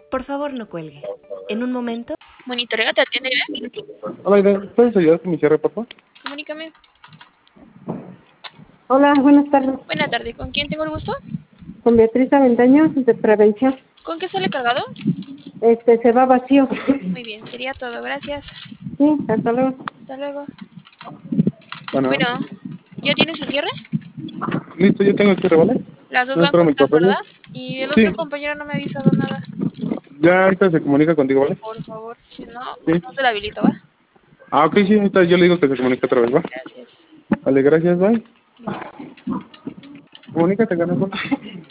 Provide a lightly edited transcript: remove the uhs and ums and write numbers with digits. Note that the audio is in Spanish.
Por favor, no cuelgue. En un momento... Monitorea, ¿te atiende bien? Hola, Aide, ¿puedes ayudar con mi cierre, por favor? Comunícame. Hola, buenas tardes. Buena tarde, ¿con quién tengo el gusto? Con Beatriz Aventaño, de Prevención. ¿Con qué sale cargado? Se va vacío. Muy bien, sería todo, gracias. Sí, hasta luego. Hasta luego. Bueno, Bueno, ¿ya tienes el cierre? listo, yo tengo el cierre, ¿vale? Las dos Yo espero mi blancas, papel. ¿verdad? Y el Sí, otro compañero no me ha avisado nada. ya ahorita se comunica contigo, ¿vale? Por favor, si no, Sí. no te la habilito, ¿va? Ah, ok, sí, ahorita yo le digo que se comunique otra vez, ¿va? Gracias. Vale, gracias, bye. Bye. Comunícate, Carlos.